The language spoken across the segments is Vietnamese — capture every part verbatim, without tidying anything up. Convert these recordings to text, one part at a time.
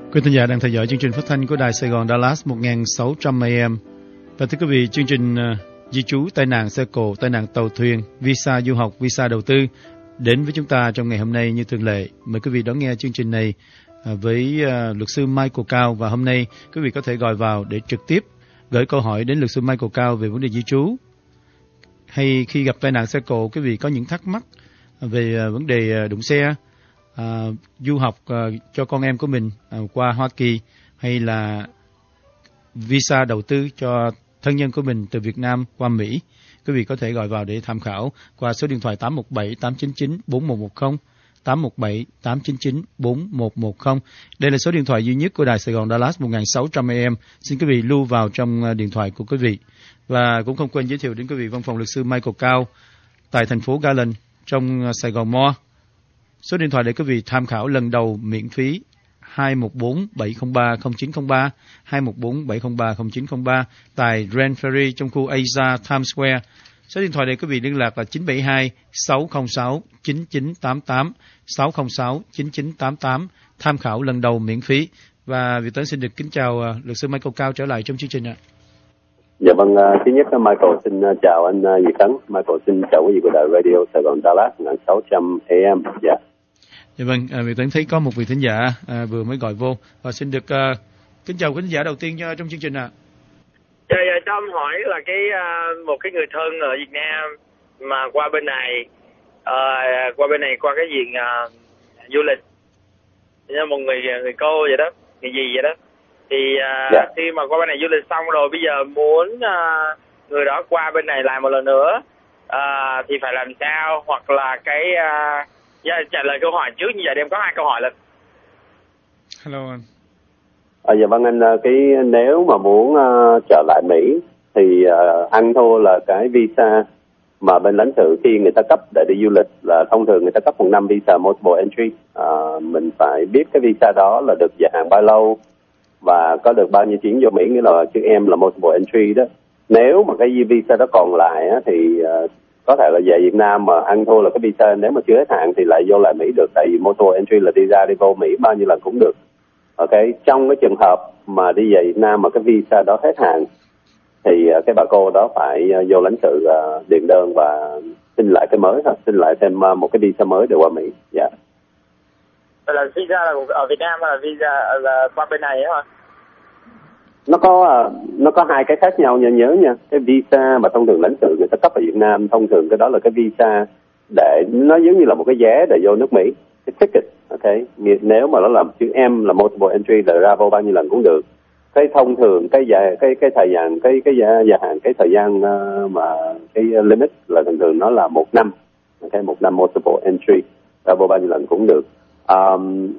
Quý thính giả đang theo dõi chương trình phát thanh của Đài Sài Gòn Dallas một nghìn sáu trăm A M. Và thưa quý vị, chương trình uh, di trú, tai nạn xe cộ, tai nạn tàu thuyền, visa du học, visa đầu tư đến với chúng ta trong ngày hôm nay như thường lệ. Mời quý vị đón nghe chương trình này uh, với uh, luật sư Michael Cao. Và hôm nay quý vị có thể gọi vào để trực tiếp gửi câu hỏi đến luật sư Michael Cao về vấn đề di trú. Hay khi gặp tai nạn xe cộ, quý vị có những thắc mắc về uh, vấn đề uh, đụng xe, Uh, du học uh, cho con em của mình uh, qua Hoa Kỳ, hay là visa đầu tư cho thân nhân của mình từ Việt Nam qua Mỹ, quý vị có thể gọi vào để tham khảo qua số điện thoại tám một bảy tám chín chín bốn một một không, tám một bảy tám chín chín bốn một một không. Đây là số điện thoại duy nhất của Đài Sài Gòn Dallas một nghìn sáu trăm A M. Xin quý vị lưu vào trong uh, điện thoại của quý vị. Và cũng không quên giới thiệu đến quý vị văn phòng luật sư Michael Cao tại thành phố Garland trong uh, Sài Gòn Mo. Số điện thoại để quý vị tham khảo lần đầu miễn phí hai một bốn bảy không ba không chín không ba, hai một bốn bảy không ba không chín không ba tại Grand Ferry trong khu Asia Times Square. Số điện thoại để quý vị liên lạc là chín bảy hai sáu không sáu chín chín tám tám, sáu không sáu chín chín tám tám, tham khảo lần đầu miễn phí. Và Việt Tấn xin được kính chào uh, luật sư Michael Cao trở lại trong chương trình ạ. Dạ vâng, uh, thứ nhất Michael xin uh, chào anh uh, Việt Tấn. Michael xin chào quý vị của đài radio Sài Gòn Dallas một nghìn sáu trăm A M. Dạ. Dạ vâng, à, Việt Tấn thấy có một vị thính giả à, vừa mới gọi vô và xin được à, kính chào thính giả đầu tiên uh, trong chương trình ạ. À. Dạ, dạ, cho em hỏi là cái uh, một cái người thân ở Việt Nam mà qua bên này, uh, qua bên này qua cái diện uh, du lịch, như một người người cô vậy đó, người gì vậy đó, thì uh, dạ. khi mà qua bên này du lịch xong rồi bây giờ muốn uh, người đó qua bên này lại một lần nữa uh, thì phải làm sao, hoặc là cái uh, dạ, trả lời câu hỏi trước như vậy đi, em có hai câu hỏi là. Hello anh. À, dạ vâng anh, cái nếu mà muốn uh, trở lại Mỹ thì uh, anh thua là cái visa mà bên lãnh sự khi người ta cấp để đi du lịch là thông thường người ta cấp một năm visa multiple entry. Uh, mình phải biết cái visa đó là được gia hạn bao lâu và có được bao nhiêu chuyến vô Mỹ, nghĩa là chữ em là multiple entry đó. Nếu mà cái visa đó còn lại á, thì uh, có thể là về Việt Nam mà ăn thua là cái visa nếu mà chưa hết hạn thì lại vô lại Mỹ được, tại vì multiple entry là đi ra đi vô Mỹ bao nhiêu lần cũng được. Ok, trong cái trường hợp mà đi về Việt Nam mà cái visa đó hết hạn thì uh, cái bà cô đó phải uh, vô lãnh sự uh, điền đơn và xin lại cái mới thôi, xin lại thêm uh, một cái visa mới để qua Mỹ. Dạ. Yeah. Là visa là ở Việt Nam hay là visa là qua bên này hả? Nó có nó có hai cái khác nhau nha, nhớ nha. Cái visa mà thông thường lãnh sự người ta cấp ở Việt Nam, thông thường cái đó là cái visa để nó giống như là một cái vé để vô nước Mỹ, cái ticket. Ok, nếu mà nó làm chữ M là multiple entry là ra vô bao nhiêu lần cũng được. Cái thông thường cái dài cái cái thời gian cái cái gia, gia hạn cái thời gian uh, mà cái limit là thường thường nó là một năm. Ok, một năm multiple entry ra vô bao nhiêu lần cũng được. Um,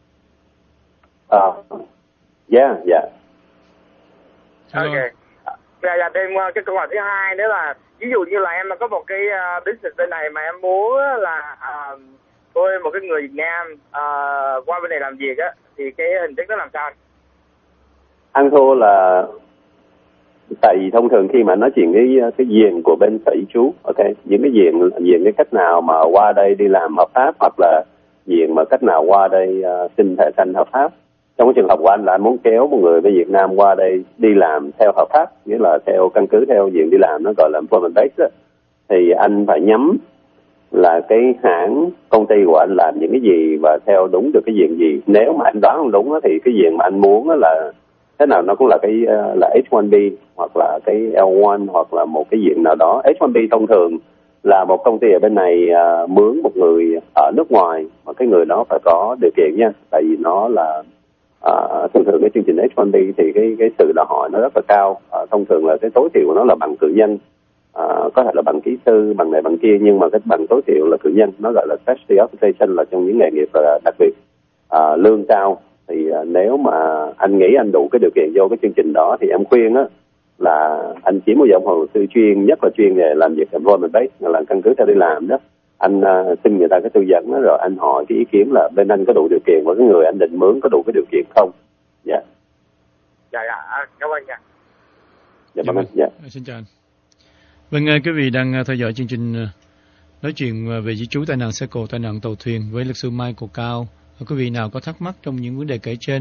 uh, yeah, yeah. Ok. Dạ, dạ, thêm cái câu hỏi thứ hai nữa là ví dụ như là em có một cái uh, business bên này mà em muốn là uh, tôi một cái người Việt Nam uh, qua bên này làm việc á, thì cái hình thức nó làm sao? Ăn thua là tại vì thông thường khi mà nói chuyện cái cái diện của bên sở di trú, ok, những cái diện diện cái cách nào mà qua đây đi làm hợp pháp hoặc là diện mà cách nào qua đây uh, xin thẻ xanh hợp pháp. Trong cái trường hợp của anh là anh muốn kéo một người bên Việt Nam qua đây đi làm theo hợp pháp, nghĩa là theo căn cứ theo diện đi làm, nó gọi là employment based đó. Thì anh phải nhắm là cái hãng công ty của anh làm những cái gì và theo đúng được cái diện gì. Nếu mà anh đoán không đúng đó, thì cái diện mà anh muốn là thế nào nó cũng là cái là H một B hoặc là cái L một hoặc là một cái diện nào đó. H một B thông thường là một công ty ở bên này uh, mướn một người ở nước ngoài mà cái người đó phải có điều kiện nha, tại vì nó là uh, thường thường cái chương trình H một B thì cái cái sự đòi hỏi nó rất là cao. Uh, thông thường là cái tối thiểu của nó là bằng cử nhân, uh, có thể là bằng kỹ sư, bằng này bằng kia, nhưng mà cái bằng tối thiểu là cử nhân, nó gọi là specialty occupation, là trong những nghề nghiệp uh, đặc biệt, uh, lương cao. Thì uh, nếu mà anh nghĩ anh đủ cái điều kiện vô cái chương trình đó thì em khuyên á là anh kiếm một giọng hồ sư chuyên, nhất là chuyên về làm việc employment based, là căn cứ theo đi làm đó. Anh uh, xin người ta cái tư vấn đó, rồi anh hỏi cái ý kiến là bên anh có đủ điều kiện và cái người anh định mướn có đủ cái điều kiện không. Dạ. Yeah. Dạ, dạ, cảm ơn nha. Dạ, vâng anh. Dạ. Xin chào anh. Vâng, quý vị đang theo dõi chương trình nói chuyện về di trú, tai nạn xe cộ, tai nạn tàu thuyền với luật sư Michael Cao. Quý vị nào có thắc mắc trong những vấn đề kể trên,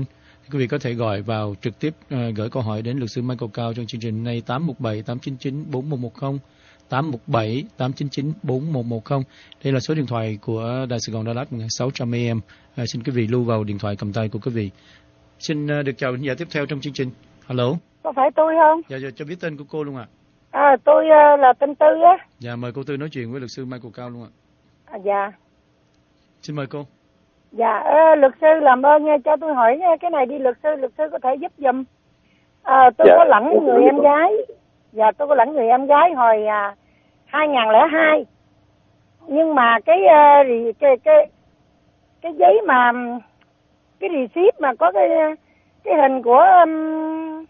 Quý vị có thể gọi vào trực tiếp uh, gửi câu hỏi đến luật sư Michael Cao trong chương trình này tám một bảy tám chín chín bốn một một không, tám một bảy tám chín chín bốn một một không. Đây là số điện thoại của Đài Sài Gòn Đà Lạt một nghìn sáu trăm A M. Uh, xin quý vị lưu vào điện thoại cầm tay của quý vị. Xin uh, được chào khán giả tiếp theo trong chương trình. Hello. Có phải tôi không? Dạ, dạ cho biết tên của cô luôn ạ. À. à tôi uh, là tên Tư á. Dạ mời cô Tư nói chuyện với luật sư Michael Cao luôn ạ. À, dạ. Xin mời cô. Dạ, uh, luật sư làm ơn nha, cho tôi hỏi nha, cái này đi luật sư, luật sư có thể giúp giùm. À, tôi dạ. có lẫn người em gái. Dạ, tôi có lẫn người em gái hồi uh, hai không không hai. Nhưng mà cái uh, cái cái cái giấy mà cái receipt mà có cái cái hình của um...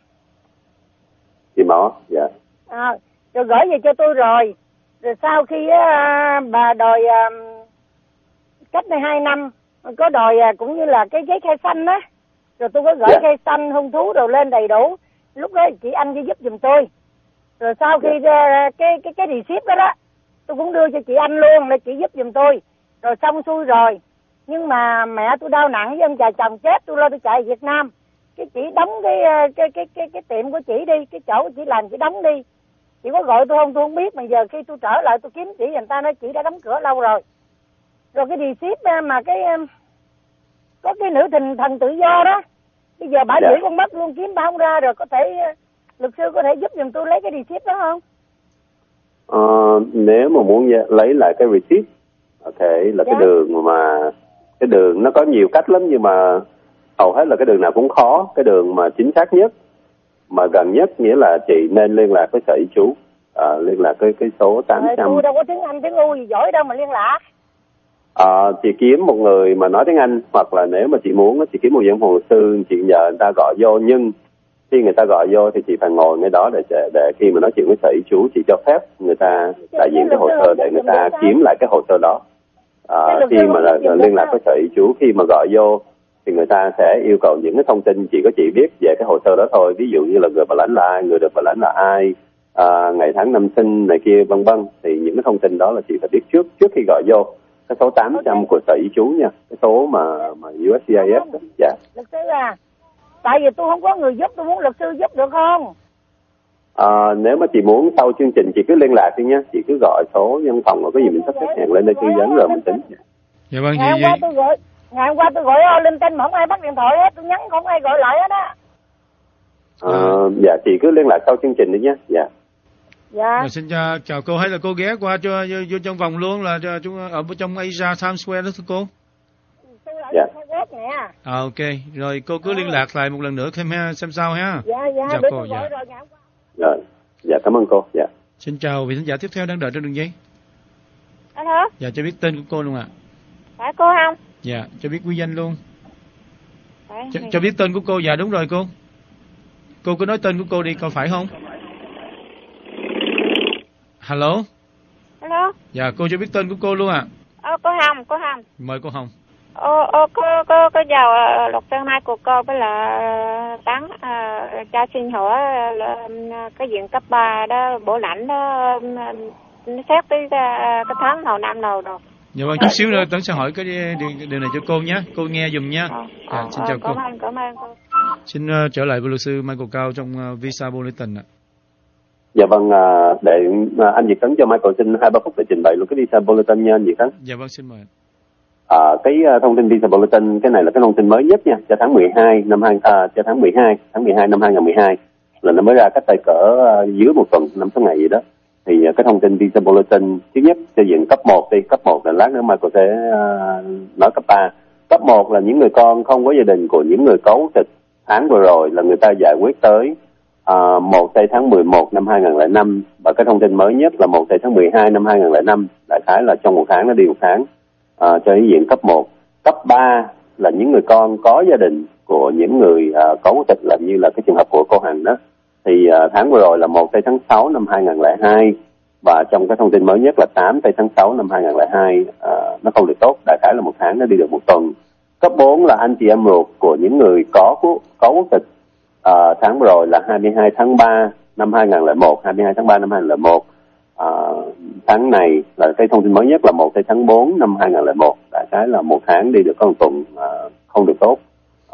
chị Mỏ, dạ. À, rồi gửi về cho tôi rồi. Rồi sau khi uh, bà đòi uh, cách đây hai năm có đòi uh, cũng như là cái giấy khai xanh á, rồi tôi có gửi yeah. khai xanh hung thú đồ lên đầy đủ. Lúc đó chị anh chỉ giúp giùm tôi. Rồi sau khi yeah. uh, cái cái cái receipt đó đó tôi cũng đưa cho chị anh luôn để chị giúp giùm tôi. Rồi xong xuôi rồi. Nhưng mà mẹ tôi đau nặng với ông già chồng chết, tôi lo tôi chạy về Việt Nam. Cái chị đóng cái cái cái cái cái tiệm của chị đi, cái chỗ chị làm chị đóng đi. Chị có gọi tôi không tôi không biết, mà giờ khi tôi trở lại tôi kiếm chị, người ta nói chị đã đóng cửa lâu rồi. Rồi cái receipt mà cái có cái nữ thần thần tự do đó, bây giờ bà giữ con mất luôn, kiếm bà không ra. Rồi có thể luật sư có thể giúp giùm tôi lấy cái receipt đó không? Ờ, nếu mà muốn lấy lại cái receipt, ok, là dạ. cái đường mà cái đường nó có nhiều cách lắm, nhưng mà hầu hết là cái đường nào cũng khó. Cái đường mà chính xác nhất mà gần nhất nghĩa là chị nên liên lạc với sở y chú, à, liên lạc cái cái số tám trăm. Tôi đâu có tiếng Anh tiếng U gì giỏi đâu mà liên lạc. À, chị kiếm một người mà nói tiếng Anh, hoặc là nếu mà chị muốn chị kiếm một văn phòng luật sư, chị nhờ người ta gọi vô. Nhưng khi người ta gọi vô thì chị phải ngồi ngay đó để để khi mà nói chuyện với sở y chú, chị cho phép người ta đại diện cái hồ sơ để người ta kiếm lại cái hồ sơ đó. À, khi mà là, là liên lạc với sở y chú, khi mà gọi vô thì người ta sẽ yêu cầu những cái thông tin chỉ có chị biết về cái hồ sơ đó thôi. Ví dụ như là người bảo lãnh là ai, người được bảo lãnh là ai, à, ngày tháng năm sinh này kia vân vân. Thì những cái thông tin đó là chị phải biết trước trước khi gọi vô. Cái số tám trăm okay. của sở y chú nha, cái số mà mà u ét xê i ét. Dạ. Luật sư à, tại vì tôi không có người giúp, tôi muốn luật sư giúp được không? À, nếu mà chị muốn sau chương trình chị cứ liên lạc đi nhé, chị cứ gọi số văn phòng, rồi có gì mình sắp xếp hẹn lên đây tư vấn rồi mình tính. Dạ vâng. Ngày hôm qua tôi gọi, ngày hôm qua tôi gọi linh tinh mà không ai bắt điện thoại hết, tôi nhắn không ai gọi lại hết á. À, dạ chị cứ liên lạc sau chương trình đi nhé. Dạ. Dạ. Rồi, xin chào, chào cô, hay là cô ghé qua cho vô, vô trong vòng luôn, là cho chúng ở trong Asia Times Square đó thưa cô. Dạ. À, ok, rồi cô cứ liên lạc lại một lần nữa xem xem sao ha. Dạ dạ. Dạ cô. Dạ. Rồi, rồi. Dạ cảm ơn cô. Dạ. Xin chào vị khán giả tiếp theo đang đợi trên đường dây. Alo. Dạ cho biết tên của cô luôn ạ. À. Phải cô không? Dạ cho biết quy danh luôn. Phải, cho, cho biết tên của cô. Dạ đúng rồi cô. Cô cứ nói tên của cô đi, có phải không? Hello. Hello. Dạ cô cho biết tên của cô luôn ạ. À. Ờ cô Hồng, cô Hồng. Mời cô Hồng. Ô ô cô cô cô chào uh, luật sư mai của cô với là tán uh, cha xin hỏi là uh, cái diện cấp ba đó bổ lãnh đó uh, xét tới uh, cái tháng nào năm nào rồi. Dạ vâng, chút xíu nữa tớ sẽ hỏi cái điều, điều này cho cô nhé, cô nghe dùm nhé. Ờ, dạ, ờ, xin chào cảm cô. ơn, cảm ơn cô. Xin uh, trở lại với luật sư Michael Cao trong uh, Visa Bulletin ạ. Dạ vâng, để anh Việt Tấn cho Michael xin hai ba phút để trình bày luôn cái Visa Bulletin nha anh Việt Tấn. Dạ vâng, xin mời. À, cái thông tin Visa Bulletin, cái này là cái thông tin mới nhất nha, cho tháng mười hai năm hai à, cho tháng mười hai, tháng mười hai năm hai không một hai, là nó mới ra cách tay cỡ uh, dưới một tuần, năm sáu ngày gì đó. Thì uh, cái thông tin Visa Bulletin thứ nhất xây dựng cấp một đi, cấp một là lát nữa Michael sẽ uh, nói cấp ba. Cấp một là những người con không có gia đình của những người có quốc tịch tháng vừa rồi là người ta giải quyết tới uh, một tây tháng mười một năm hai không không năm, và cái thông tin mới nhất là một tây tháng mười hai năm hai không không năm, đại khái là trong một tháng nó đi một tháng. À, cho ý diện cấp một. Cấp ba là những người con có gia đình của những người à, có quốc tịch, là như là cái trường hợp của cô Hằng đó. Thì à, tháng vừa rồi là một tây tháng sáu năm hai không không hai, và trong cái thông tin mới nhất là tám tây tháng sáu năm hai không không hai, à, nó không được tốt, đại khái là một tháng nó đi được một tuần. Cấp bốn là anh chị em ruột của những người có có quốc tịch, à, tháng vừa rồi là hai mươi hai tháng ba năm hai không không một, hai mươi hai tháng ba năm hai không không một. À, tháng này là cái thông tin mới nhất là một tây tháng bốn năm hai không không một, đại khái là một tháng đi được có một tuần, à, không được tốt.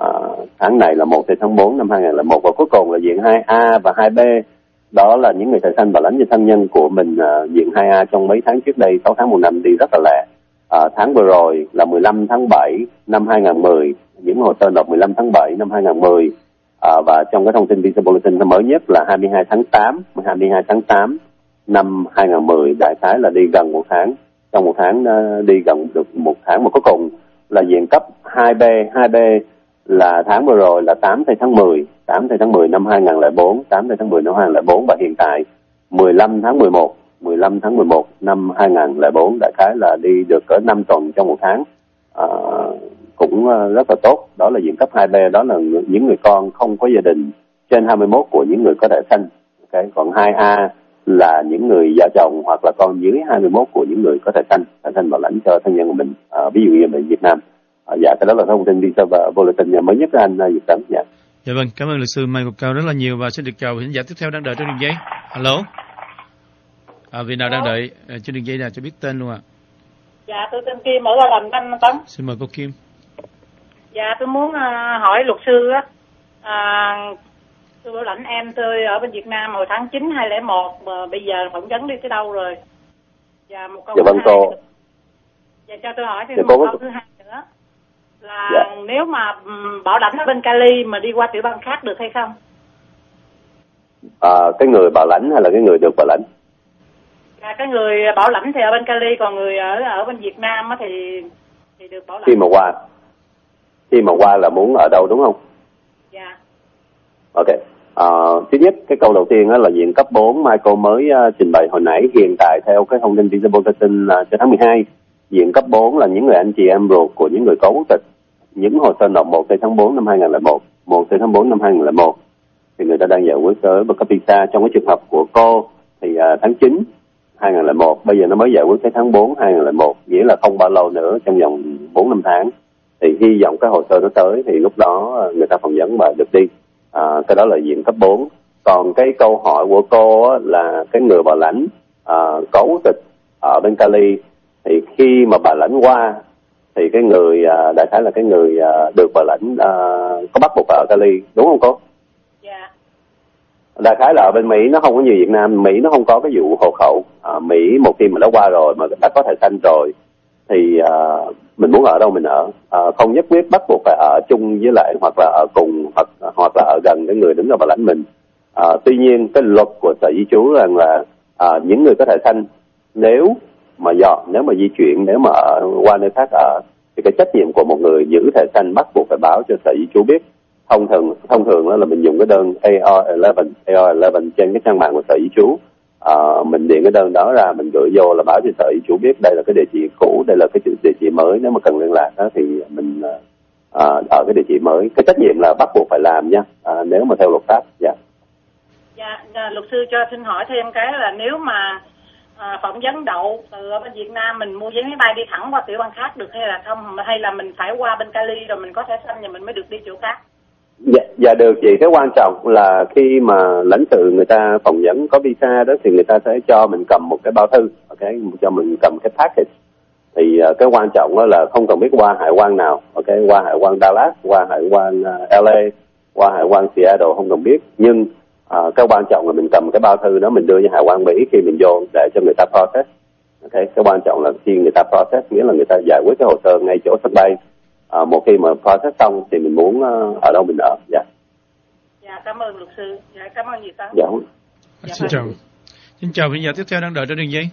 uh, tháng này là một tháng bốn năm hai nghìn lẻ một, và cuối cùng là diện hai A và hai B, đó là những người thợ săn bảo lãnh cho thân nhân của mình. Uh, diện hai A trong mấy tháng trước đây, sáu tháng một năm đi rất là lẹ. Uh, tháng vừa rồi là mười lăm tháng bảy năm hai nghìn mười, những hồ sơ nộp mười lăm tháng bảy năm hai nghìn mười. À, và trong cái thông tin Visa Bulletin mới nhất là hai mươi hai tháng tám, hai mươi hai tháng tám năm hai nghìn mười, đại khái là đi gần một tháng, trong một tháng uh, đi gần được một tháng, mà cuối cùng là diện cấp hai B, hai B là tháng vừa rồi là tám tháng mười, tám tháng mười năm hai nghìn lẻ bốn, tám tháng mười năm hai nghìn lẻ bốn, và hiện tại mười lăm tháng mười một, mười lăm tháng mười một năm hai nghìn lẻ bốn, đại khái là đi được cỡ năm tuần trong một tháng. À, cũng rất là tốt. Đó là diện cấp hai B, đó là những người con không có gia đình trên hai mươi mốt của những người có thẻ xanh. Okay. Còn hai A là những người vợ chồng hoặc là con dưới hai mươi mốt của những người có thẻ xanh, thẻ xanh bảo lãnh cho thân nhân của mình, à, ví dụ như bệnh Việt Nam. À, dạ, cái đó là thông tin Visa và Bulletin mới nhất anh Việt Tấn. Dạ. Dạ vâng, cảm ơn luật sư Mai Ngọc Cao rất là nhiều, và xin được chào khán giả tiếp theo đang đợi trên đường dây. Alo. À, vị nào đang đợi à, trên đường dây nào cho biết tên luôn ạ. À. Dạ, tôi tên Kim ở Gia Lâm, anh Tấn. Xin mời cô Kim. Dạ, tôi muốn uh, hỏi luật sư á, uh, tôi bảo lãnh em tôi ở bên Việt Nam hồi tháng chín hai nghìn lẻ một, mà bây giờ phỏng vấn đi tới đâu rồi? Dạ, một câu dạ, thứ vâng, hai. cô. Dạ, cho tôi hỏi thêm dạ, một câu có... thứ hai nữa. Là dạ. nếu mà um, bảo lãnh ở bên Cali mà đi qua tiểu bang khác được hay không? À, cái người bảo lãnh hay là cái người được bảo lãnh? À, cái người bảo lãnh thì ở bên Cali, còn người ở ở bên Việt Nam á thì thì được bảo lãnh. Khi mà qua, khi mà qua là muốn ở đâu đúng không? Dạ. Ok. À, thứ nhất, cái câu đầu tiên đó là diện cấp bốn Michael mới uh, trình bày hồi nãy. Hiện tại theo cái thông tin Visa Bulletin uh, cho tháng mười hai, diện cấp bốn là những người anh chị em ruột của những người có quốc tịch, những hồ sơ nộp một tháng bốn năm hai nghìn lẻ một, một tháng bốn năm hai nghìn lẻ một thì người ta đang giải quyết tới bất cấp visa. Trong cái trường hợp của cô thì uh, tháng chín hai nghìn lẻ một, bây giờ nó mới giải quyết tới tháng bốn hai nghìn lẻ một, nghĩa là không bao lâu nữa, trong vòng bốn năm tháng thì hy vọng cái hồ sơ nó tới thì lúc đó người ta phỏng vấn và được đi. À, cái đó là diện cấp bốn. Còn cái câu hỏi của cô á, là cái người bảo lãnh à, có quốc tịch ở bên Cali thì khi mà bảo lãnh qua thì cái người à, đại khái là cái người à, được bảo lãnh à, có bắt buộc ở Cali, đúng không cô? Dạ. Đại khái là ở bên Mỹ nó không có như Việt Nam. Mỹ nó không có cái vụ hộ khẩu. À, Mỹ một khi mà đã qua rồi mà đã có thẻ xanh rồi thì à, mình muốn ở đâu mình ở, à, không nhất quyết bắt buộc phải ở chung với lại hoặc là ở cùng hoặc hoặc là ở gần cái người đứng ra bảo lãnh mình. À, tuy nhiên cái luật của Sở Di trú rằng là à, những người có thẻ xanh nếu mà dọn, nếu mà di chuyển, nếu mà ở, qua nơi khác ở thì cái trách nhiệm của một người giữ thẻ xanh bắt buộc phải báo cho Sở Di trú biết. Thông thường thông thường đó là mình dùng cái đơn A R mười một, A R mười một trên cái trang mạng của Sở Di trú. À, mình điền cái đơn đó ra, mình gửi vô là báo cho Sở Di trú biết đây là cái địa chỉ cũ, đây là cái địa chỉ mới. Nếu mà cần liên lạc đó thì mình à, ở cái địa chỉ mới. Cái trách nhiệm là bắt buộc phải làm nha, à, nếu mà theo luật pháp. Dạ. Dạ, luật sư cho xin hỏi thêm cái là nếu mà à, phỏng vấn đậu từ ở bên Việt Nam mình mua vé máy bay đi thẳng qua tiểu bang khác được hay là không, hay là mình phải qua bên Cali rồi mình có thẻ xanh rồi mình mới được đi chỗ khác? Dạ, dạ được chị. Cái quan trọng là khi mà lãnh sự người ta phỏng vấn có visa đó thì người ta sẽ cho mình cầm một cái bao thư, ok, cho mình cầm cái package. Thì uh, cái quan trọng đó là không cần biết qua hải quan nào, ok, qua hải quan Dallas, qua hải quan uh, L A, qua hải quan Seattle không cần biết. Nhưng uh, cái quan trọng là mình cầm cái bao thư đó mình đưa cho hải quan Mỹ khi mình vô để cho người ta process. Ok, cái quan trọng là khi người ta process nghĩa là người ta giải quyết cái hồ sơ ngay chỗ sân bay. À, một khi mà process xong thì mình muốn uh, ở đâu mình ở. Dạ. Dạ, cảm ơn luật sư. Dạ, cảm ơn chị Tấn. Dạ. dạ. Xin chào. Xin chào quý vị tiếp theo đang đợi trên đường dây.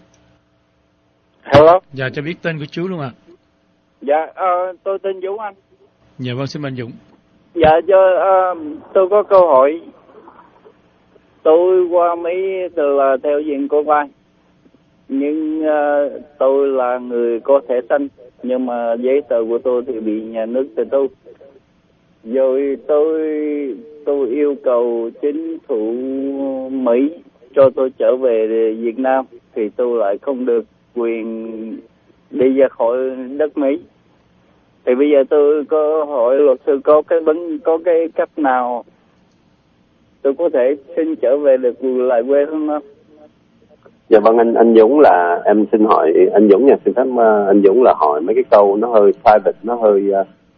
Hello. Dạ, cho biết tên của chú luôn ạ. À. Dạ, uh, tôi tên Dũng anh. Dạ vâng, xin mời Dũng. Dạ, cho, uh, tôi có câu hỏi. Tôi qua Mỹ từ là theo diện con vai. Nhưng uh, tôi là người có thẻ xanh, nhưng mà giấy tờ của tôi thì bị nhà nước tịch thu. Rồi tôi tôi yêu cầu chính phủ Mỹ cho tôi trở về Việt Nam thì tôi lại không được quyền đi ra khỏi đất Mỹ. Thì bây giờ tôi có hỏi luật sư có cái vấn có cái cách nào tôi có thể xin trở về được lại quê không không? Dạ vâng, anh anh Dũng là em xin hỏi anh Dũng nha, xin phép uh, anh Dũng là hỏi mấy cái câu nó hơi private, nó hơi uh,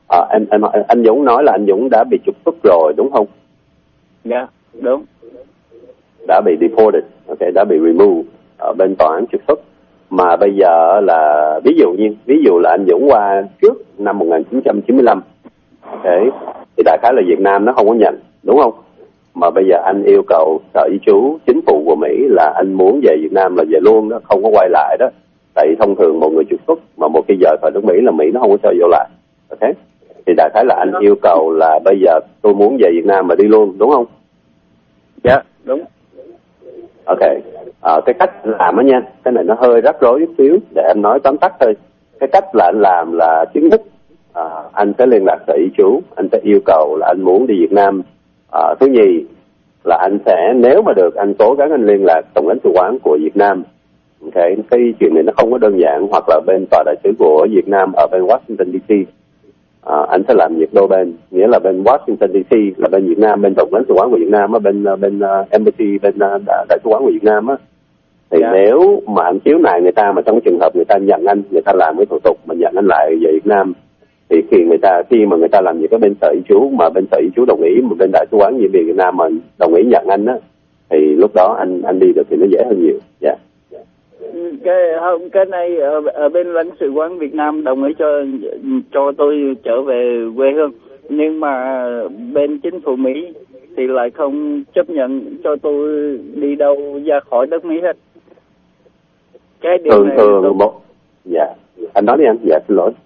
À, em, em anh Dũng nói là anh Dũng đã bị trục xuất rồi đúng không? Dạ, yeah, đúng. Đã bị deported, ok, đã bị remove ở bên tòa án trục xuất. Mà bây giờ là ví dụ như ví dụ là anh Dũng qua trước năm một nghìn chín trăm chín mươi lăm, ok, thì đại khái là Việt Nam nó không có nhận, đúng không? Mà bây giờ anh yêu cầu sở di trú chính phủ của Mỹ là anh muốn về Việt Nam là về luôn đó, không có quay lại đó. Tại thông thường một người trục xuất mà một khi rời khỏi nước Mỹ là Mỹ nó không có cho vô lại, ok? Thì đại khái là anh yêu cầu là bây giờ tôi muốn về Việt Nam mà đi luôn, đúng không? Dạ, yeah, đúng. Ok, à, cái cách làm á nha, cái này nó hơi rắc rối chút xíu, để em nói tóm tắt thôi. Cái cách là anh làm là thứ nhất, à, anh sẽ liên lạc sở di trú, anh sẽ yêu cầu là anh muốn đi Việt Nam. À, thứ nhì là anh sẽ, nếu mà được, anh cố gắng anh liên lạc tổng lãnh sự quán của Việt Nam. Ok, cái chuyện này nó không có đơn giản, hoặc là bên tòa đại sứ của Việt Nam ở bên Washington đê xê. À, anh sẽ làm việc đôi bên, nghĩa là bên Washington đê xê là bên Việt Nam, bên tổng lãnh sự quán của Việt Nam á, bên bên uh, embassy, bên uh, đại sứ quán của Việt Nam á. Thì yeah. Nếu mà anh khiếu nại người ta mà trong trường hợp người ta nhận anh, người ta làm cái thủ tục mà nhận anh lại về Việt Nam, thì khi người ta khi mà người ta làm việc với bên sở di trú mà bên sở di trú đồng ý, mà bên đại sứ quán như Việt Nam mà đồng ý nhận anh á, thì lúc đó anh anh đi được thì nó dễ hơn nhiều. Dạ. Yeah. Cái không, cái này ở, ở bên lãnh sự quán Việt Nam đồng ý cho cho tôi trở về quê hương, nhưng mà bên chính phủ Mỹ thì lại không chấp nhận cho tôi đi đâu ra khỏi đất Mỹ hết. Cái điều thường này thường tôi... một dạ anh nói đi anh. Dạ xin lỗi.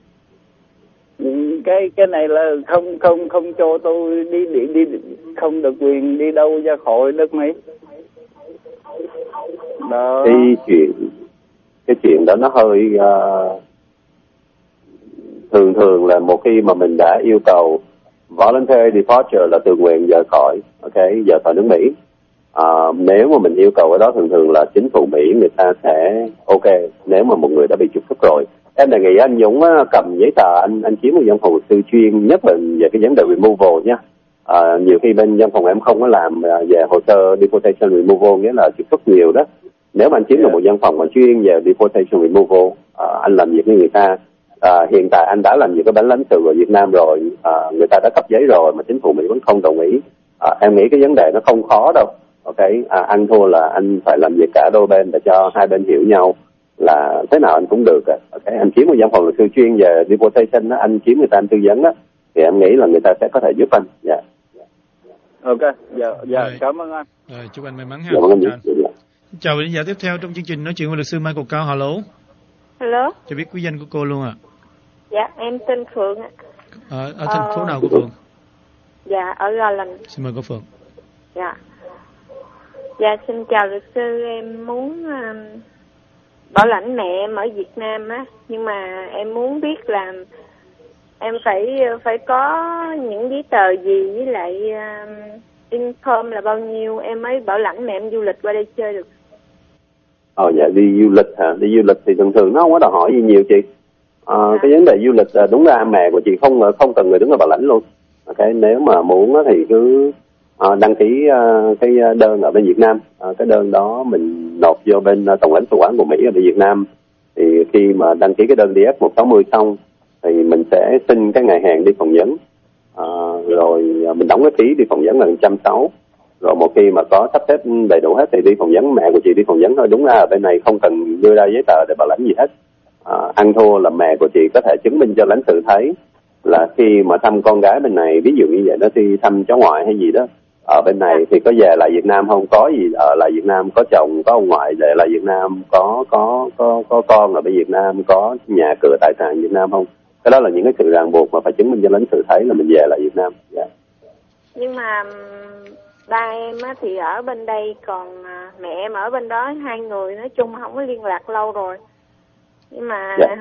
cái cái này là không không không cho tôi đi đi đi không được quyền đi đâu ra khỏi đất Mỹ đó. Cái chuyện cái chuyện đó nó hơi uh, thường thường là một khi mà mình đã yêu cầu voluntary departure là tự nguyện rời khỏi, ok, rời khỏi nước Mỹ. Uh, nếu mà mình yêu cầu cái đó thường thường là chính phủ Mỹ người ta sẽ ok. Nếu mà một người đã bị trục xuất rồi, em đề nghị anh Dũng uh, cầm giấy tờ, anh anh kiếm một văn phòng luật sư chuyên nhất là về cái vấn đề removal nha. Uh, nhiều khi bên văn phòng em không có làm uh, về hồ sơ deportation removal, nghĩa là trục xuất nhiều đó. Nếu mà anh kiếm được một văn phòng mà chuyên về deportation removal, uh, anh làm việc với người ta. Uh, hiện tại anh đã làm việc với ban lãnh sự ở Việt Nam rồi, uh, người ta đã cấp giấy rồi mà chính phủ Mỹ vẫn không đồng ý. Uh, em nghĩ cái vấn đề nó không khó đâu. Ok, à, anh thua là anh phải làm việc cả đôi bên để cho hai bên hiểu nhau là thế nào anh cũng được. Ok, anh kiếm một văn phòng luật sư chuyên về deportation đó, anh kiếm người ta anh tư vấn đó, thì em nghĩ là người ta sẽ có thể giúp anh. Dạ. Yeah. Ok, dạ, dạ, rồi. Cảm ơn anh. Rồi, chúc anh may mắn ha. Dạ, vâng, anh. Dạ. Chào quý giả tiếp theo trong chương trình nói chuyện với luật sư Michael Cao. Hello. Hello. Cho biết quý danh của cô luôn ạ. À. Dạ, em tên Phượng ạ. À, ở thành phố ờ... nào của Phượng? Dạ, ở Garland. Xin mời cô Phượng. Dạ. Dạ, xin chào luật sư, em muốn uh, bảo lãnh mẹ em ở Việt Nam á, nhưng mà em muốn biết là em phải phải có những giấy tờ gì, với lại uh, income là bao nhiêu em mới bảo lãnh mẹ em du lịch qua đây chơi được. Ồ dạ, đi du lịch hả? Đi du lịch thì thường thường nó không có đòi hỏi gì nhiều chị. À, dạ. Cái vấn đề du lịch đúng ra mẹ của chị không không cần người đứng ra bảo lãnh luôn. Ok, nếu mà muốn thì cứ À, đăng ký uh, cái đơn ở bên Việt Nam, à, cái đơn đó mình nộp vô bên uh, tổng lãnh sự quán của Mỹ ở bên Việt Nam. Thì khi mà đăng ký cái đơn D F một sáu không xong thì mình sẽ xin cái ngày hẹn đi phỏng vấn, à, rồi uh, mình đóng cái phí đi phỏng vấn là một trăm sáu mươi. Rồi một khi mà có sắp xếp đầy đủ hết thì đi phỏng vấn, mẹ của chị đi phỏng vấn thôi. Đúng ra ở bên này không cần đưa ra giấy tờ để bảo lãnh gì hết. À, ăn thua là mẹ của chị có thể chứng minh cho lãnh sự thấy là khi mà thăm con gái bên này, ví dụ như vậy đó, thì thăm cháu ngoại hay gì đó ở bên này thì có về lại Việt Nam không, có gì ở lại Việt Nam, có chồng có ông ngoại về lại Việt Nam, có có có có con ở bên Việt Nam, có nhà cửa tài sản Việt Nam không. Cái đó là những cái sự ràng buộc mà phải chứng minh cho lãnh sự thấy là mình về lại Việt Nam. Yeah. Nhưng mà ba em á thì ở bên đây, còn mẹ em ở bên đó, hai người nói chung không có liên lạc lâu rồi. Nhưng mà yeah.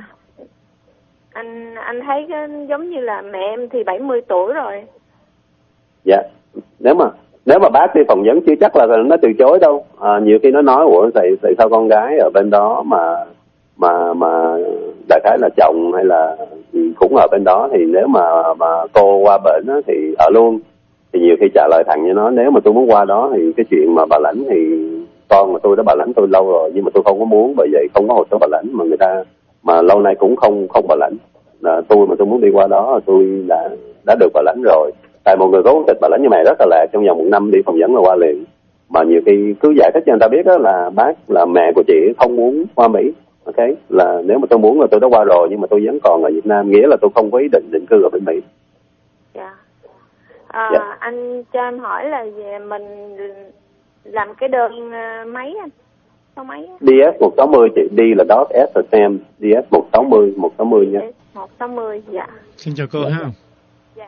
anh anh thấy cái, giống như là mẹ em thì bảy mươi tuổi rồi. Dạ. Yeah. Nếu mà nếu mà bác đi phỏng vấn chưa chắc là nó từ chối đâu. À, nhiều khi nó nói ủa tại tại sao con gái ở bên đó mà mà mà đại khái là chồng hay là cũng ở bên đó, thì nếu mà mà cô qua bển đó, thì ở luôn. Thì nhiều khi trả lời thẳng với nó, nếu mà tôi muốn qua đó thì cái chuyện mà bảo lãnh thì con mà tôi đã bảo lãnh tôi lâu rồi, nhưng mà tôi không có muốn, bởi vậy không có hồ sơ bảo lãnh, mà người ta mà lâu nay cũng không không bảo lãnh. là tôi mà tôi muốn đi qua đó tôi đã đã được bảo lãnh rồi. Tại một người có quốc tịch bảo lãnh như mày rất là lạ, trong vòng một năm đi phỏng vấn là qua liền. Mà nhiều khi cứ giải thích cho người ta biết đó là bác là mẹ của chị không muốn qua Mỹ, ok, là nếu mà tôi muốn là tôi đã qua rồi nhưng mà tôi vẫn còn ở Việt Nam, nghĩa là tôi không có ý định định cư ở bên Mỹ. Dạ. À, dạ. Anh cho em hỏi là về mình làm cái đơn uh, mấy anh? Số mấy? đê ét một sáu không chị, D là dot S là Sam, đê ét một sáu không, một sáu không nha. một sáu không, dạ. Xin chào cô dạ. ha. Dạ.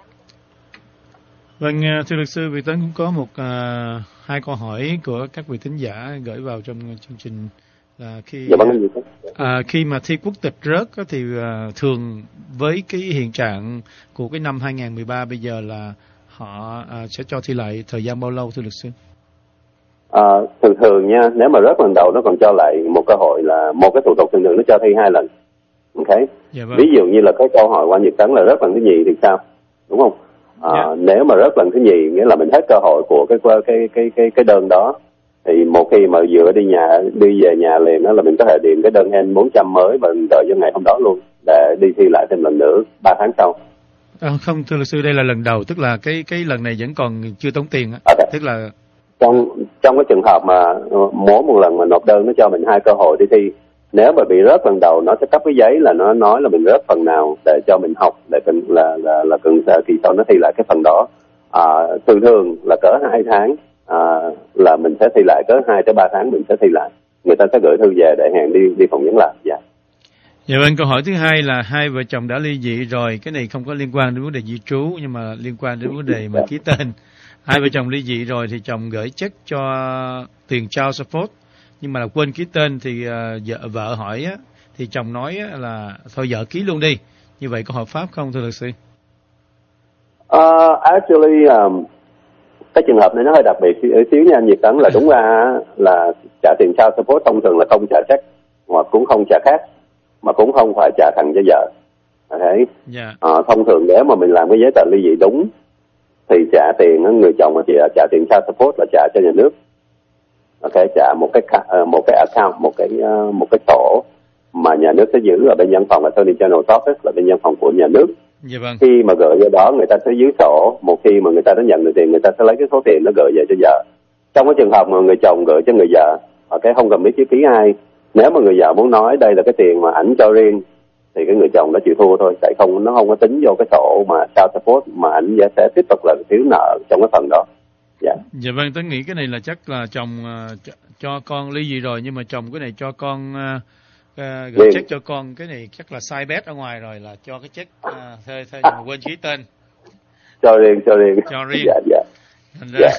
Vâng, thưa luật sư, Việt Tấn cũng có một uh, hai câu hỏi của các vị thính giả gửi vào trong chương trình là khi dạ, vâng, à, khi mà thi quốc tịch rớt thì uh, thường với cái hiện trạng của cái năm hai không một ba bây giờ là họ uh, sẽ cho thi lại thời gian bao lâu thưa luật sư? À, thường thường nha, nếu mà rớt lần đầu nó còn cho lại một cơ hội là một cái thủ tục thường thường nó cho thi hai lần, ok. Dạ vâng. Ví dụ như là cái câu hỏi qua Nhật Tấn là rớt lần thứ nhì thì sao, đúng không? À, dạ. Nếu mà rớt lần thứ nhì nghĩa là mình hết cơ hội của cái cái cái cái cái đơn đó, thì một khi mà vừa đi nhà đi về nhà liền đó là mình có thể điền cái đơn N bốn trăm mới và đợi cho ngày hôm đó luôn để đi thi lại thêm lần nữa ba tháng sau. À, không thưa luật sư, đây là lần đầu, tức là cái cái lần này vẫn còn chưa tốn tiền á. Okay. Tức là trong trong cái trường hợp mà mỗi một lần mà nộp đơn nó cho mình hai cơ hội đi thi, nếu mà bị rớt lần đầu nó sẽ cấp cái giấy là nó nói là mình rớt phần nào để cho mình học để cần là là là cần kỳ sau nó thi lại cái phần đó. À, thường thường là cỡ hai tháng à, là mình sẽ thi lại, cỡ hai tới ba tháng mình sẽ thi lại, người ta sẽ gửi thư về để hẹn đi đi phỏng vấn lại. Dạ. Dạ vâng, câu hỏi thứ hai là hai vợ chồng đã ly dị rồi, cái này không có liên quan đến vấn đề di trú nhưng mà liên quan đến vấn đề mà ký tên. Hai vợ chồng ly dị rồi thì chồng gửi check cho tiền child support nhưng mà là quên ký tên thì uh, vợ vợ hỏi á, thì chồng nói á, là thôi vợ ký luôn đi. Như vậy có hợp pháp không thưa luật sư? Uh, actually um, cái trường hợp này nó hơi đặc biệt xíu nha anh Việt Tấn, là đúng ra là trả tiền child support thông thường là không trả check hoặc cũng không trả khác mà cũng không phải trả thẳng cho vợ. Okay. Yeah. Uh, thông thường nếu mà mình làm cái giấy tờ ly dị đúng thì trả tiền, người chồng mà chị trả tiền child support là trả cho nhà nước. Ok, trả một cái một cái account, một cái một cái sổ mà nhà nước sẽ giữ ở bên văn phòng Attorney General Office, là bên văn phòng của nhà nước. Dạ vâng. Khi mà gửi vào đó người ta sẽ giữ sổ, một khi mà người ta đã nhận được tiền người ta sẽ lấy cái số tiền nó gửi về cho vợ. Trong cái trường hợp mà người chồng gửi cho người vợ, ok, không cần biết chữ ký ai, nếu mà người vợ muốn nói đây là cái tiền mà ảnh cho riêng thì cái người chồng nó chịu thua thôi, tại không nó không có tính vô cái sổ mà child support mà ảnh sẽ tiếp tục là thiếu nợ trong cái phần đó. Dạ. Dạ vâng, tôi nghĩ cái này là chắc là chồng uh, cho, cho con ly dị rồi nhưng mà chồng cái này cho con uh, uh, gửi check cho con, cái này chắc là sai bet ở ngoài rồi, là cho cái check uh, thôi thôi nhưng mà quên ký tên. Cho riêng, cho riêng. Cho riêng. Dạ, dạ. Thành ra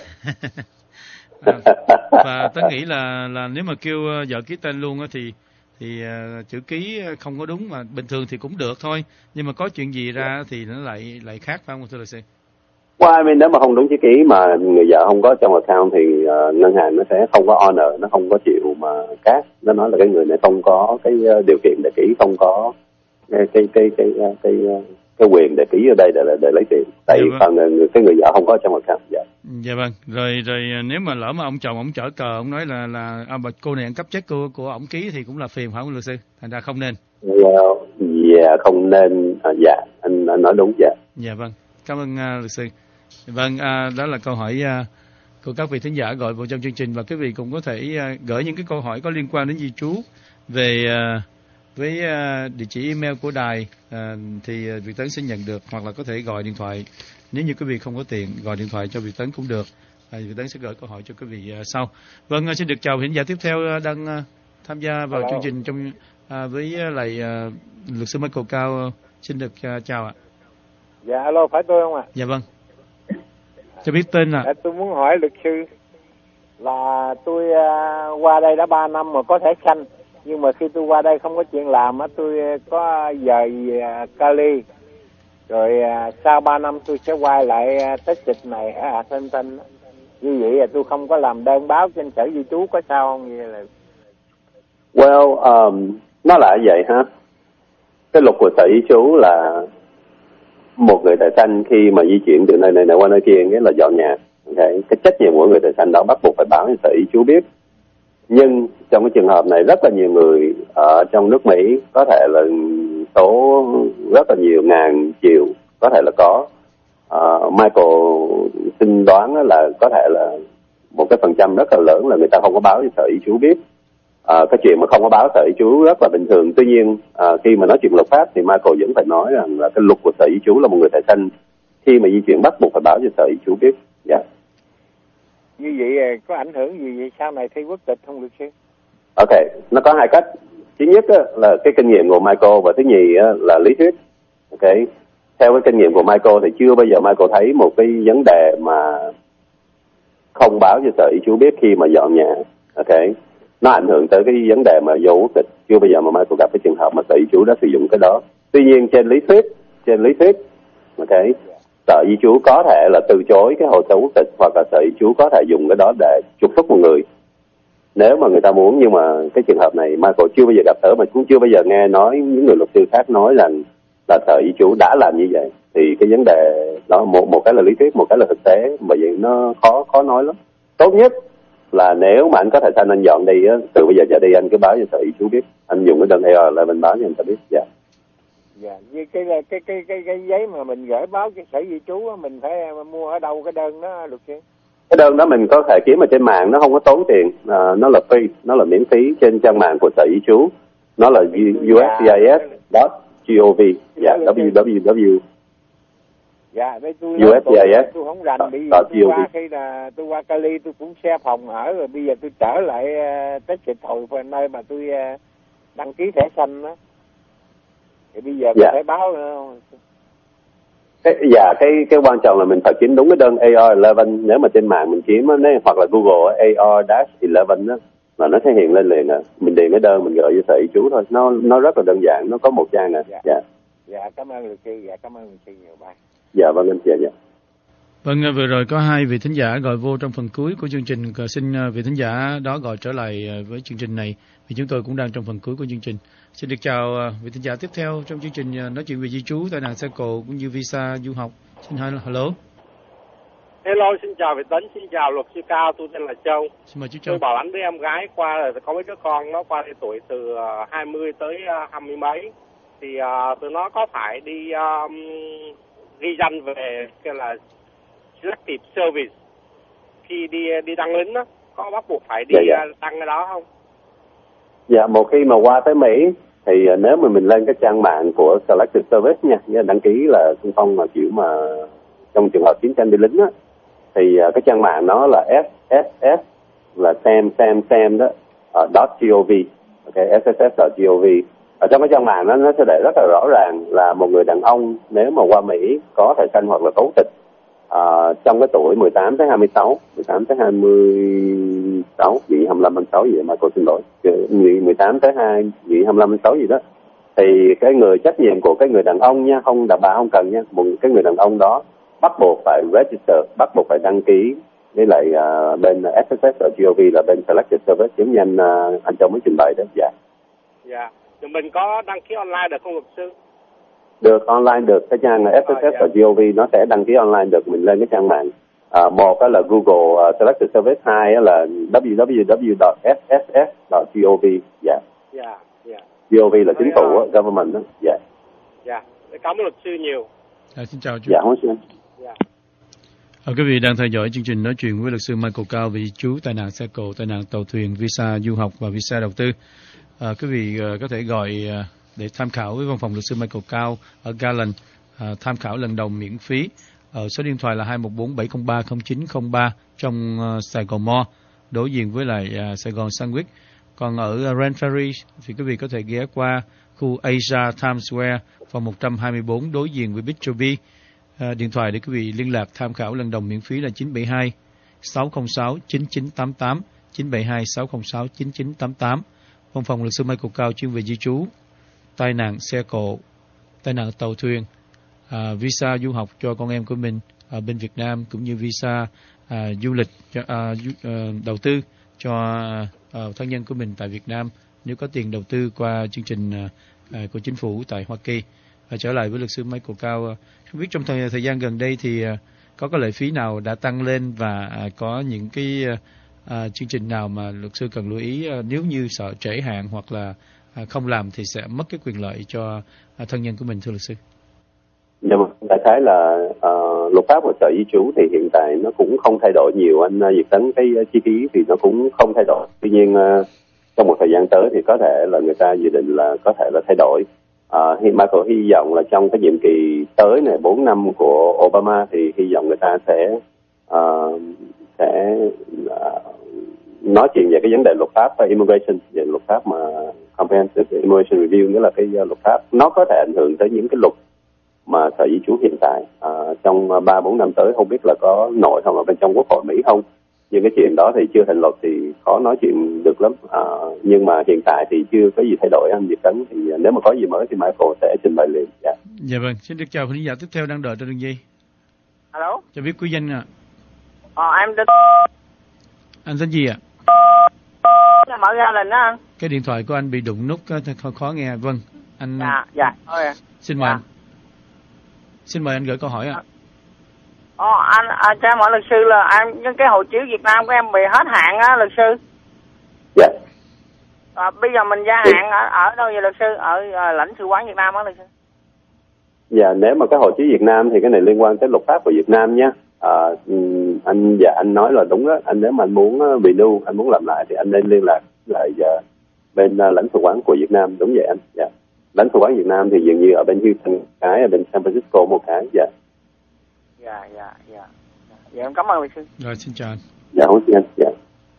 à, và tôi nghĩ là là nếu mà kêu vợ ký tên luôn á thì thì uh, chữ ký không có đúng, mà bình thường thì cũng được thôi, nhưng mà có chuyện gì ra thì nó lại lại khác phải không thưa luật sư? Qua bên nếu mà không đúng chữ ký mà người vợ không có trong account thì uh, ngân hàng nó sẽ không có honor, nó không có chịu mà cát, nó nói là cái người này không có cái uh, điều kiện để ký, không có cái cái cái cái cái, cái, cái quyền để ký ở đây để để lấy tiền, tại vì phần người cái người vợ không có trong account. Dạ. Dạ vâng, rồi rồi nếu mà lỡ mà ông chồng ông chở cờ, ông nói là là à, bà cô này ăn cắp check của của ông ký thì cũng là phiền phải không luật sư? Thành ra không nên. Well, dạ không nên. À, dạ anh, anh nói đúng. Dạ. Dạ vâng, cảm ơn uh, luật sư. Vâng, uh, đó là câu hỏi uh, của các vị thính giả gọi vào trong chương trình, và quý vị cũng có thể uh, gửi những cái câu hỏi có liên quan đến di trú về uh, với uh, địa chỉ email của đài uh, thì uh, Việt Tấn sẽ nhận được, hoặc là có thể gọi điện thoại. Nếu như quý vị không có tiền gọi điện thoại cho Việt Tấn cũng được. À, Việt Tấn sẽ gửi câu hỏi cho quý vị uh, sau. Vâng, uh, xin được chào thính giả tiếp theo uh, đang uh, tham gia vào Hello. chương trình trong uh, với uh, lại uh, luật sư Michael Cao. Uh, xin được uh, chào ạ. Dạ, alo, phải tôi không ạ? Dạ vâng. Cho biết tên là. Dạ, tôi muốn hỏi luật sư là tôi uh, qua đây đã ba năm mà có thẻ xanh, nhưng mà khi tôi qua đây không có chuyện làm á, tôi có dời uh, Cali, rồi uh, sau ba năm tôi sẽ quay lại uh, Texas này ở Atlanta. Như vậy là tôi không có làm đơn báo trên sở di trú, có sao không? Vậy là well, um, nó là vậy ha. Cái luật của sở di trú là một người tại xanh khi mà di chuyển từ nơi này, này qua nơi kia nghĩa là dọn nhà. Okay. Cái trách nhiệm của người tại xanh đó bắt buộc phải báo cho sở di trú biết. Nhưng trong cái trường hợp này rất là nhiều người ở trong nước Mỹ, có thể là số rất là nhiều ngàn triệu, có thể là có. Uh, Michael xin đoán là có thể là một cái phần trăm rất là lớn là người ta không có báo cho sở y chú biết. Uh, cái chuyện mà không có báo sở y chú rất là bình thường. Tuy nhiên uh, khi mà nói chuyện luật pháp thì Michael vẫn phải nói rằng là cái luật của sở y chú là một người thầy xanh, khi mà di chuyển bắt buộc phải báo cho sở y chú biết. Dạ. Yeah. Như vậy có ảnh hưởng gì vậy sau này thi quốc tịch không luật sư? Ok, nó có hai cách. Thứ nhất á, là cái kinh nghiệm của Michael, và thứ nhì á, là lý thuyết. Ok, theo cái kinh nghiệm của Michael thì chưa bao giờ Michael thấy một cái vấn đề mà không báo cho sở y chú biết khi mà dọn nhà. Ok, nó ảnh hưởng tới cái vấn đề mà vô quốc tịch. Chưa bao giờ mà Michael gặp cái trường hợp mà sở y chú đã sử dụng cái đó. Tuy nhiên trên lý thuyết, trên lý thuyết, ok, sở y chú có thể là từ chối cái hồ sơ quốc tịch, hoặc là sở y chú có thể dùng cái đó để trục xuất một người nếu mà người ta muốn. Nhưng mà cái trường hợp này Michael chưa bao giờ gặp tới, mà cũng chưa bao giờ nghe nói những người luật sư khác nói rằng là sở y chú đã làm như vậy. Thì cái vấn đề đó, một một cái là lý thuyết, một cái là thực tế, bởi vậy nó khó khó nói lắm. Tốt nhất là nếu mà anh có thể xanh anh dọn đi á, từ bây giờ trở đi anh cứ báo cho sở y chú biết, anh dùng cái đơn A R lại mình báo cho người ta biết. Dạ. Dạ, với cái cái cái cái cái, cái giấy mà mình gửi báo cho sở di trú á, mình phải mua ở đâu cái đơn đó luật sư? Cái đơn đó mình có thể kiếm ở trên mạng, nó không có tốn tiền, à, nó là free, nó là miễn phí trên trang mạng của sở di trú, nó là u ét xê i ét chấm gov, dạ, www. Dạ, đây tôi u ét xê i ét tôi không rành, bởi vì tôi qua khi là tôi qua Cali tôi cũng xe phòng ở, rồi bây giờ tôi trở lại uh, tới Sịt Hồi và nơi mà tôi uh, đăng ký thẻ xanh đó. Thì bây giờ dạ. phải báo nữa không? Cái, dạ, cái cái quan trọng là mình phải kiếm đúng cái đơn A R mười. Nếu mà trên mạng mình kiếm á, hoặc là Google A R mười đó, là nó sẽ hiện lên liền à. Mình điền cái đơn mình gửi cho sở y chú thôi, nó nó rất là đơn giản, nó có một trang à. Dạ. Dạ. Dạ, cảm ơn luật sư, dạ cảm ơn luật sư nhiều bye. Dạ vâng anh, dạ dạ. Vâng, vừa rồi có hai vị thính giả gọi vô trong phần cuối của chương trình. Xin vị thính giả đó gọi trở lại với chương trình này, vì chúng tôi cũng đang trong phần cuối của chương trình. Xin được chào vị thính giả tiếp theo trong chương trình nói chuyện về di trú, tai nạn xe cộ cũng như visa du học. Xin hello. Hello, xin chào vị Tính, xin chào luật sư Cao, tôi tên là Châu. Xin mời chú Châu. Tôi bảo lãnh với em gái qua là có mấy đứa con, nó qua tuổi từ hai mươi tới hai mươi mấy. Thì uh, tụi nó có phải đi um, ghi danh về cái là selective service khi đi đi đăng lính đó, có bắt buộc phải đi dạ, dạ. đăng cái đó không? Dạ, một khi mà qua tới Mỹ thì nếu mà mình lên cái trang mạng của Selective Service nha, đăng ký là xung phong mà kiểu mà trong trường hợp chiến tranh đi lính á, thì cái trang mạng nó là S S S là Sam Sam Sam đó uh, .gov, ok, S S S .gov. Ở trong cái trang mạng đó nó sẽ để rất là rõ ràng là một người đàn ông nếu mà qua Mỹ có thẻ xanh hoặc là có quốc tịch uh, trong cái tuổi mười tám tới hai mươi sáu, mười tám tới hai mươi sáu, gì hai mươi lăm hai mươi sáu gì mà cô xin lỗi, mười tám tới hai, gì hai mươi lăm hai mươi sáu gì đó, thì cái người trách nhiệm của cái người đàn ông nha, không đàn bà không cần nha, một cái người đàn ông đó bắt buộc phải register, bắt buộc phải đăng ký với lại uh, bên S S S .gov là bên Selective Service, giống như anh uh, anh Châu mới trình bày đó. Dạ. Dạ. Thì mình có đăng ký online được không luật sư? Được, online được. Cái trang S S S .gov nó sẽ đăng ký online được. Mình lên cái trang mạng. À, một đó là Google uh, Selective Service, hai là w w w chấm s s s chấm gov. Dạ. Dạ. Dạ. gov là chính phủ, uh, government đó. Dạ. Dạ. Cảm ơn luật sư nhiều. À, xin chào chú. Dạ, không xin. Dạ. À, quý vị đang theo dõi chương trình nói chuyện với luật sư Michael Cao về chú tai nạn xe cộ, tai nạn tàu thuyền, visa du học và visa đầu tư. À, quý vị uh, có thể gọi uh, để tham khảo với văn phòng luật sư Michael Cao ở Garland, uh, tham khảo lần đầu miễn phí. Ở số điện thoại là hai một bốn bảy không ba không chín không ba trong uh, Sài Gòn Mall, đối diện với lại uh, Sài Gòn Sandwich. Còn ở uh, Grand Ferry thì quý vị có thể ghé qua khu Asia Times Square, phòng một trăm hai mươi bốn, đối diện với Victory. Uh, điện thoại để quý vị liên lạc tham khảo lần đầu miễn phí là chín bảy hai sáu không sáu chín chín tám tám, chín bảy hai sáu không sáu chín chín tám tám. Văn phòng luật sư Michael Cao chuyên về di trú, tai nạn xe cộ, tai nạn tàu thuyền, à, visa du học cho con em của mình ở bên Việt Nam, cũng như visa à, du lịch cho, à, du, à, đầu tư cho à, thân nhân của mình tại Việt Nam nếu có tiền đầu tư qua chương trình à, của chính phủ tại Hoa Kỳ. Và trở lại với luật sư Michael Cao, không biết trong thời, thời gian gần đây thì à, có cái lệ phí nào đã tăng lên và à, có những cái à, chương trình nào mà luật sư cần lưu ý à, nếu như sợ trễ hạn hoặc là à, không làm thì sẽ mất cái quyền lợi cho à, thân nhân của mình, thưa luật sư? Dạ vâng, đại khái là uh, luật pháp của Sở Di trú thì hiện tại nó cũng không thay đổi nhiều anh uh, Việt Tấn, cái uh, chi phí thì nó cũng không thay đổi. Tuy nhiên uh, trong một thời gian tới thì có thể là người ta dự định là có thể là thay đổi. Uh, thì Michael hy vọng là trong cái nhiệm kỳ tới này bốn năm của Obama thì hy vọng người ta sẽ uh, sẽ uh, nói chuyện về cái vấn đề luật pháp và immigration, về luật pháp mà comprehensive immigration review, nghĩa là cái uh, luật pháp nó có thể ảnh hưởng tới những cái luật mà Sở Di trú hiện tại. À, trong ba bốn năm tới không biết là có nội không ở bên trong Quốc hội Mỹ không, nhưng cái chuyện đó thì chưa thành luật thì khó nói chuyện được lắm. À, nhưng mà hiện tại thì chưa có gì thay đổi anh Việt Tấn, thì nếu mà có gì mới thì Michael sẽ trình bày liền. Dạ. Dạ vâng, xin được chào khán giả tiếp theo đang đợi trên đường dây. Alo. Cho biết quý danh ạ. Ờ, em tên... Anh tên gì ạ? Là mở gia đình đó anh. Cái điện thoại của anh bị đụng nút khó, khó nghe. Vâng, anh... Dạ, dạ. Thôi à. Xin mời dạ. anh. Xin mời anh gửi câu hỏi ạ. Ờ, anh, anh cho em hỏi luật sư là em những cái hộ chiếu Việt Nam của em bị hết hạn á luật sư. Dạ. À, bây giờ mình gia hạn ở, ở đâu vậy luật sư? Ở uh, lãnh sự quán Việt Nam á luật sư. Dạ, nếu mà cái hộ chiếu Việt Nam thì cái này liên quan tới luật pháp của Việt Nam nhé. À, anh dạ anh nói là đúng đó. Anh nếu mà anh muốn renew, anh muốn làm lại thì anh nên liên lạc lại uh, bên uh, lãnh sự quán của Việt Nam. Đúng vậy anh. Dạ. Lãnh sự quán Việt Nam thì dường như ở bên Houston một cái, ở bên San Francisco một cái. Dạ. Dạ, dạ, dạ. Dạ, em cảm ơn luật sư. Rồi, xin chào anh. Dạ, không xin anh. Dạ.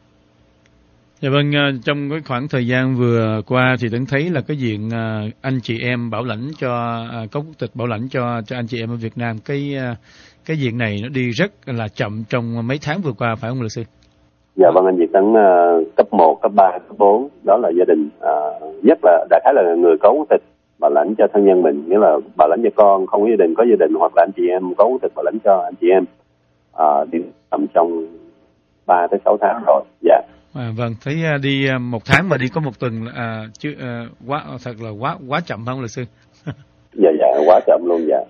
Dạ vâng, trong cái khoảng thời gian vừa qua thì Tấn thấy là cái diện anh chị em bảo lãnh cho, có quốc tịch bảo lãnh cho cho anh chị em ở Việt Nam, cái cái diện này nó đi rất là chậm trong mấy tháng vừa qua, phải không luật sư? Dạ vâng, anh Việt Tấn, uh, cấp một, cấp ba, cấp bốn, đó là gia đình, uh, nhất là đại khái là người có quốc tịch bảo lãnh cho thân nhân mình, nghĩa là bảo lãnh cho con, không có gia đình có gia đình, hoặc là anh chị em có quốc tịch bảo lãnh cho anh chị em, uh, đi tầm trong ba tới sáu tháng rồi. Dạ. À, vâng, thấy đi một tháng mà đi có một tuần à, chứ à, quá thật là quá quá chậm không luật sư? Dạ dạ quá chậm luôn. Dạ.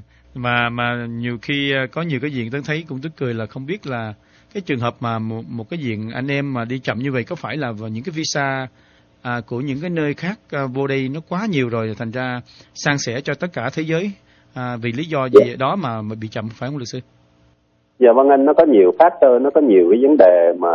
mà mà nhiều khi có nhiều cái diện tôi thấy cũng tức cười là không biết là cái trường hợp mà một, một cái diện anh em mà đi chậm như vậy có phải là vào những cái visa à, của những cái nơi khác à, vô đây nó quá nhiều rồi thành ra san sẻ cho tất cả thế giới à, vì lý do gì dạ. đó mà mà bị chậm, phải không luật sư? Dạ vâng anh, nó có nhiều factor, nó có nhiều cái vấn đề mà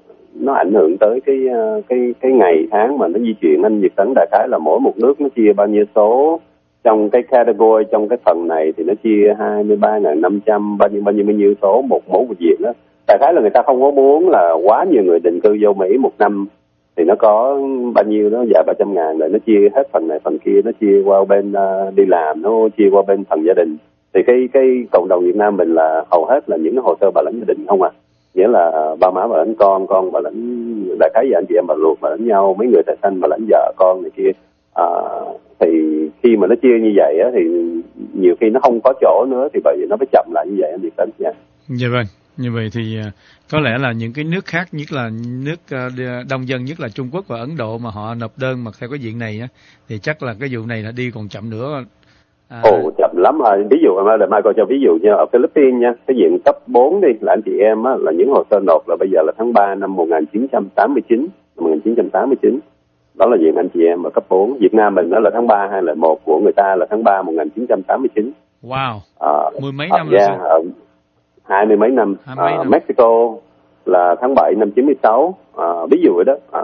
nó ảnh hưởng tới cái cái cái ngày tháng mà nó di chuyển. Anh Việt Tấn, đại khái là mỗi một nước nó chia bao nhiêu số trong cái category, trong cái phần này thì nó chia hai mươi ba nghìn năm trăm bao nhiêu bao nhiêu bao nhiêu số một mỗi một diện đó. Đại khái là người ta không có muốn là quá nhiều người định cư vô Mỹ một năm thì nó có bao nhiêu, nó vài ba trăm ngàn rồi nó chia hết phần này phần kia, nó chia qua bên uh, đi làm, nó chia qua bên phần gia đình. Thì cái cái cộng đồng Việt Nam mình là hầu hết là những cái hồ sơ bảo lãnh gia đình không à, nghĩa là ba má bảo lãnh con, con bảo lãnh đại khái là anh chị em bà ruột bảo lãnh nhau, mấy người tại sanh bảo lãnh vợ con này kia. À, thì khi mà nó chia như vậy á thì nhiều khi nó không có chỗ nữa thì bởi vì nó phải chậm lại như vậy anh Việt Tấn nha. Dạ vâng, như vậy thì có lẽ là những cái nước khác, nhất là nước đông dân, nhất là Trung Quốc và Ấn Độ mà họ nộp đơn mà theo cái diện này á thì chắc là cái vụ này là đi còn chậm nữa. À... Ồ, chậm lắm rồi. Ví dụ là Michael cho ví dụ như ở Philippines nha, cái diện cấp bốn đi là anh chị em á, là những hồ sơ nộp là bây giờ là tháng ba năm một nghìn chín trăm tám mươi chín, năm một nghìn chín trăm tám mươi chín. Đó là diện anh chị em ở cấp bốn. Việt Nam mình đó là tháng ba hai không không một, của người ta là tháng ba một nghìn chín trăm tám mươi chín. Wow. À, mười mấy à, năm rồi. Yeah, uh, hai mươi mấy năm. Hai mấy à, năm. Mexico là tháng bảy năm chín mươi sáu. À, ví dụ vậy đó. À,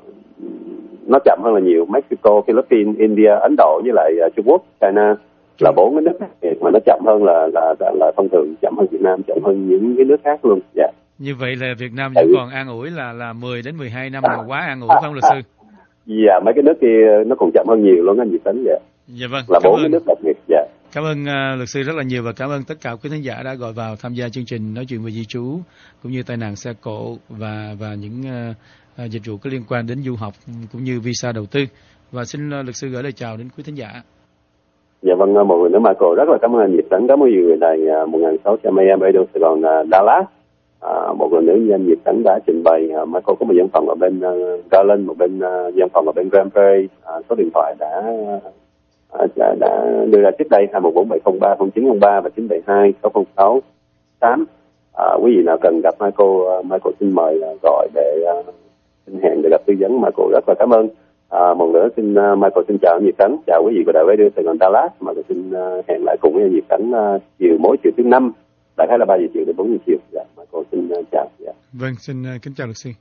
nó chậm hơn là nhiều. Mexico, Philippines, India, Ấn Độ với lại uh, Trung Quốc, China là bốn cái nước mà nó chậm hơn là là là, là thông thường, chậm hơn Việt Nam, chậm hơn những cái nước khác luôn. Dạ. Yeah. Như vậy là Việt Nam vẫn còn an ủi là là mười đến mười hai năm là quá an ủi, phải không luật sư? Dạ, mấy cái nước kia nó còn chậm hơn nhiều luôn anh Việt Tấn. Dạ. Dạ vâng. Là bốn cái nước đặc biệt. Dạ. Cảm ơn uh, luật sư rất là nhiều và cảm ơn tất cả quý khán giả đã gọi vào tham gia chương trình nói chuyện về di trú cũng như tai nạn xe cộ và và những uh, uh, dịch vụ có liên quan đến du học cũng như visa đầu tư. Và xin uh, luật sư gửi lời chào đến quý khán giả. Dạ vâng, một người nữa Michael rất là cảm ơn anh Việt Tấn, cảm ơn nhiều người này một nghìn sáu trăm a em Radio Sài Gòn Dallas. À, một người nữ như anh Việt Tấn đã trình bày. à, Michael có một văn phòng ở bên uh, Garland, một bên uh, văn phòng ở bên Grand Prairie. À, số điện thoại đã, uh, đã đã đưa ra trước đây hai một bốn bảy không ba không chín không ba và chín bảy hai sáu không sáu tám. À, quý vị nào cần gặp Michael, uh, Michael xin mời uh, gọi để uh, xin hẹn để gặp tư vấn. Michael rất là cảm ơn. À, một nữa xin uh, Michael xin chào Nhật Tấn, chào quý vị của Đài Radio Sài Gòn Dallas. Michael xin uh, hẹn lại cùng với Nhật Tấn uh, chiều mỗi chiều thứ năm, đại khái là ba giờ chiều đến bốn giờ chiều. Dạ, Michael xin uh, chào. Dạ. Vâng, xin uh, kính chào luật sư.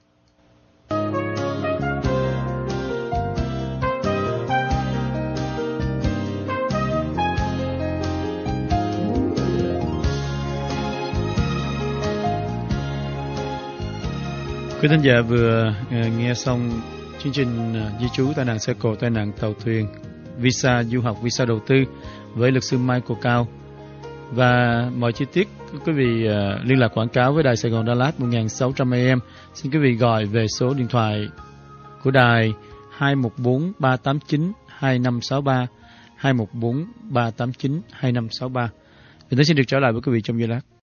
Quý thính giả vừa uh, nghe xong chương trình uh, di trú tai nạn xe cộ, tai nạn tàu thuyền, visa du học, visa đầu tư với luật sư Michael Cao. Và mọi chi tiết quý vị uh, liên lạc quảng cáo với Đài Sài Gòn Dallas một nghìn sáu trăm A M. Xin quý vị gọi về số điện thoại của đài hai một bốn ba tám chín hai năm sáu ba, hai một bốn ba tám chín hai năm sáu ba. Chúng tôi xin được trở lại với quý vị trong giây lát.